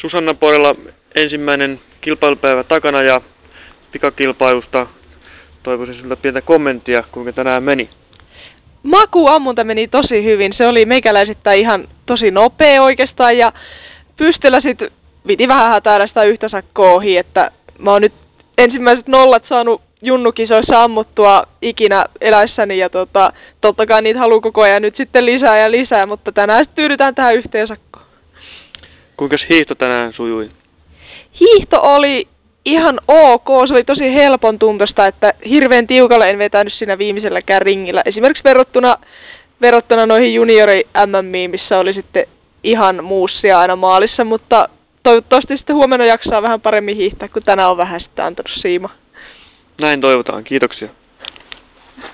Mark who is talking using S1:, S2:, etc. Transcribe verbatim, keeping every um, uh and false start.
S1: Susanna puolella ensimmäinen kilpailupäivä takana ja pikakilpailusta toivoisin sinulta pientä kommenttia, kuinka tänään meni.
S2: Makuammunta meni tosi hyvin. Se oli meikäläisittäin ihan tosi nopea oikeastaan ja pystyllä sit piti vähän hätäillä sitä yhtä sakkoa ohi, että mä oon nyt ensimmäiset nollat saanut junnukisoissa ammuttua ikinä eläissäni ja tota, totta kai niitä haluaa koko ajan nyt sitten lisää ja lisää, mutta tänään tyydytään tähän yhteen sakkoon.
S1: Kuinkas hiihto tänään sujui?
S2: Hiihto oli ihan ok, se oli tosi helpon tuntosta, että hirveän tiukalle en vetänyt siinä viimeiselläkään ringillä. Esimerkiksi verrattuna, verrattuna noihin juniori M M:iin, missä oli sitten ihan muussia aina maalissa, mutta toivottavasti sitten huomenna jaksaa vähän paremmin hiihtää, kun tänään on vähän sitten antanut siima.
S1: Näin toivotaan. Kiitoksia.